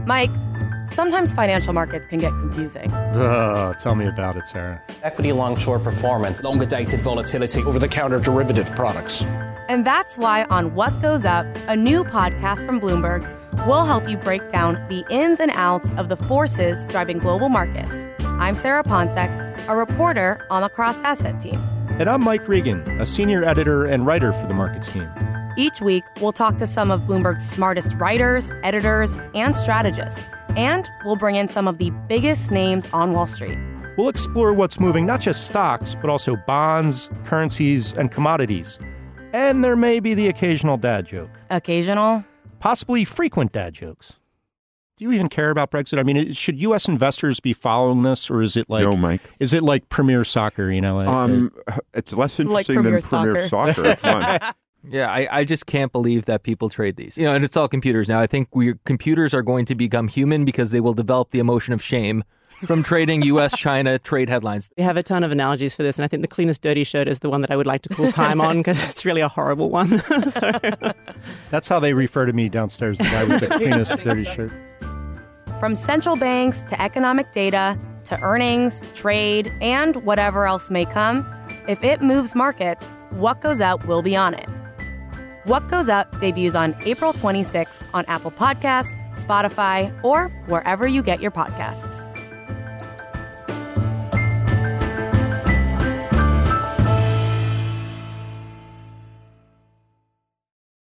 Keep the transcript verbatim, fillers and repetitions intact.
Mike, sometimes financial markets can get confusing. Ugh, tell me about it, Sarah. Equity long-short performance, longer-dated volatility, over-the-counter derivative products. And that's why on What Goes Up, a new podcast from Bloomberg, we'll help you break down the ins and outs of the forces driving global markets. I'm Sarah Ponsek, a reporter on the cross-asset team. And I'm Mike Regan, a senior editor and writer for the markets team. Each week, we'll talk to some of Bloomberg's smartest writers, editors, and strategists. And we'll bring in some of the biggest names on Wall Street. We'll explore what's moving not just stocks, but also bonds, currencies, and commodities. And there may be the occasional dad joke. Occasional? Possibly frequent dad jokes. Do you even care about Brexit? I mean, should U S investors be following this, or is it like no, Mike? Is it like Premier Soccer? You know, um, it, it's less interesting like than Premier Premier Soccer. Soccer. Yeah, I, I just can't believe that people trade these. You know, and it's all computers now. I think we computers are going to become human because they will develop the emotion of shame from trading U S China trade headlines. We have a ton of analogies for this, and I think the cleanest dirty shirt is the one that I would like to call time on because it's really a horrible one. So. That's how they refer to me downstairs, the guy with the cleanest dirty shirt. From central banks to economic data to earnings, trade, and whatever else may come, if it moves markets, What Goes Up will be on it. What Goes Up debuts on April twenty-sixth on Apple Podcasts, Spotify, or wherever you get your podcasts.